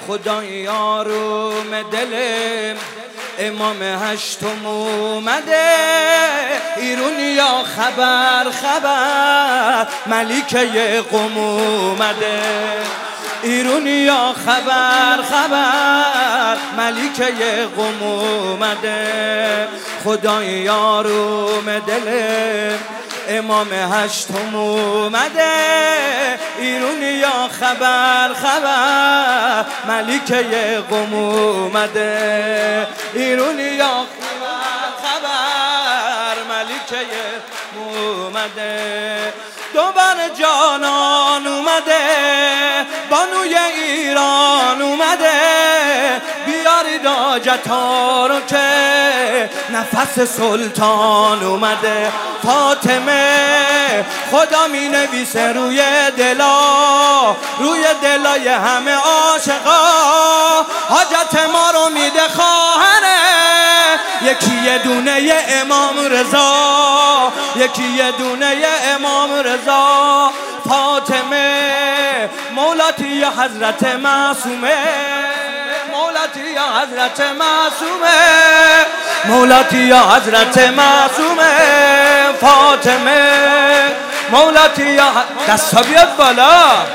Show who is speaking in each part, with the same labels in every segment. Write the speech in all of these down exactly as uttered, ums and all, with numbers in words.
Speaker 1: خدای آروم دلم امام هشتم اومده ایرونیا خبر خبر ملیکه قم اومده ایرونیا خبر خبر ملیکه قم اومده خدای آروم دلم امام هشتم اومده ایرونیا خبر خبر ملیکه قم اومده ایرونیا خبر خبر ملیکه قم اومده دوباره جانان اومده بانوی ایران اومده بیارید حاجتا رو که نفس سلطان اومده فاطمه خدا می نویسه روی دلا روی دلای همه عاشقا حاجت ما رو میده خواهره یکی یه دونه امام رضا یکی یه دونه امام رضا فاطمه مولاتی یا حضرت معصومه مولاتی یا حضرت معصومه مولاتی یا حضرت معصومه فاطمه مولاتی یا دستا بیاد بالا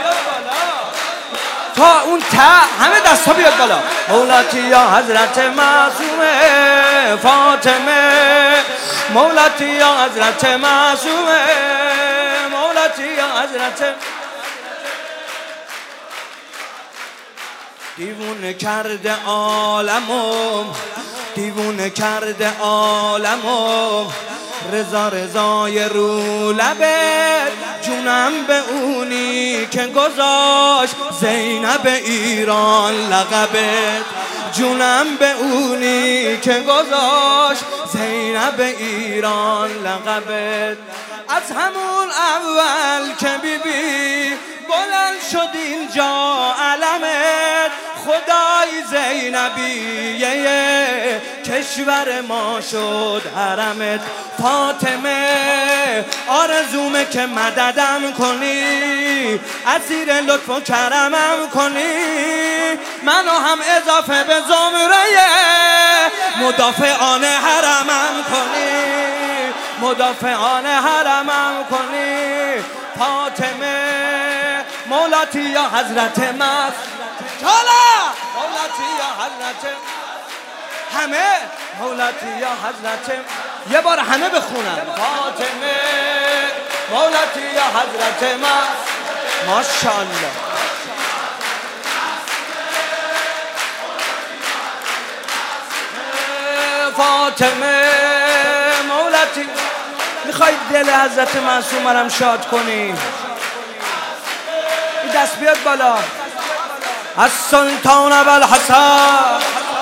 Speaker 1: تا اون تا همه دستا بیاد بالا مولاتی یا حضرت معصومه فاطمه مولاتی یا حضرت معصومه مولاتی یا حضرت دیوونه کرده عالمو دیوونه کرده عالمو رضا رضای رو لبت جونم به اونی که گذاشت زینب ایران لقبت جونم به اونی که گذاشت زینب ایران لقبت از همون اول که بی بی بلند شد اینجا علمت خدای زینبیه کشور ما شد حرمت فاطمه آرزومه که مددم کنی اسیر لطف و کرمم کنی منو هم اضافه به زمره مدافعان حرمم کنی مدافعان حرمم کنی فاطمه مولاتی یا حضرت مس چالا مولاتی یا حضرت همه مولاتی یا حضرت یه بار همه بخونن فاطمه مولاتی یا حضرت مس ماشاءالله فاطمه مولاتی میخواید دل حضرت معصومه رم شاد کنی دست بیاد بالا از سلطان ابوالحسن